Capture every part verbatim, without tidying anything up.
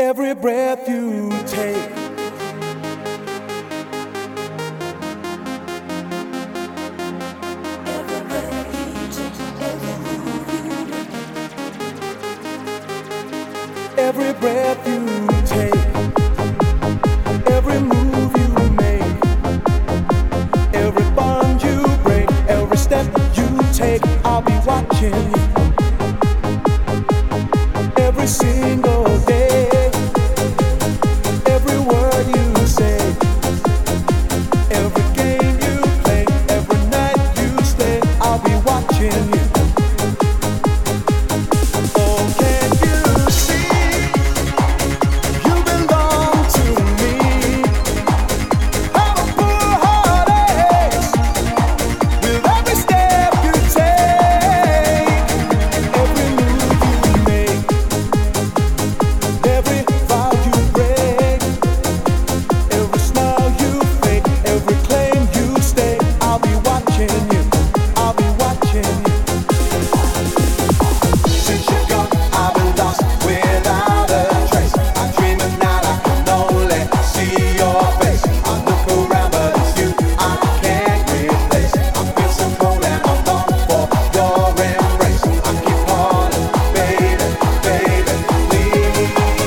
Every breath you take, every breath you take, every move you make, every breath you take, every move you make, every bond you break, every step you take, I'll be watching you every single day. Every word you say, every game you play, every night you stay, I'll be watching you. Oh, can you see you belong to me? I'm a poor heart aches with every step you take, every move you make, every vow you break, every smile you fake, every claim you stay, I'll be watching you, I'll be watching you. Since you're gone, I've been lost without a trace. I dream at night, I can only see your face. I look around, but it's you I can't replace. I feel so cold and I long for your embrace. I keep calling, baby, baby, please.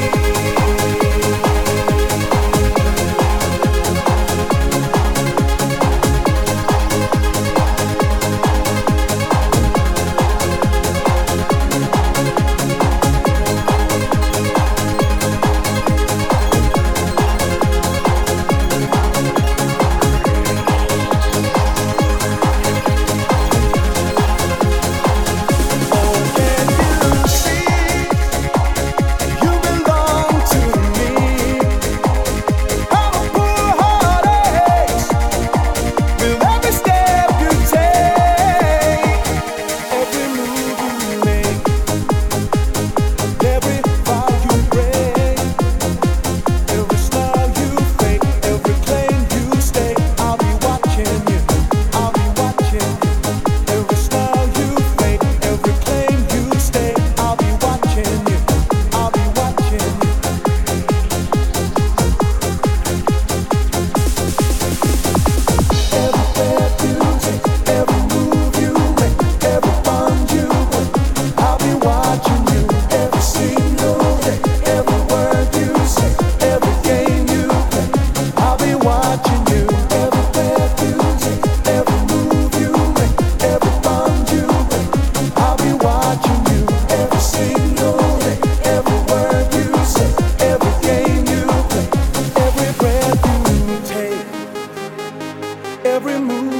Oh, can you see you belong to me? I'm a poor heart aches with every step you take, every move you make, every vow you break, every smile you fake, every claim you stay, I'll be watching you, I'll be watching you. Every smile you fake, every claim you stay, I'll be watching you, I'll be watching you. Every breath you take, every move you make, every bond you break, I'll be watching you every single day. Every word you say, every game you play, I'll be watching you. Every breath you take, every move you make, every bond you break, I'll be watching you every single day. Every word you say, every game you play, every breath you take, every move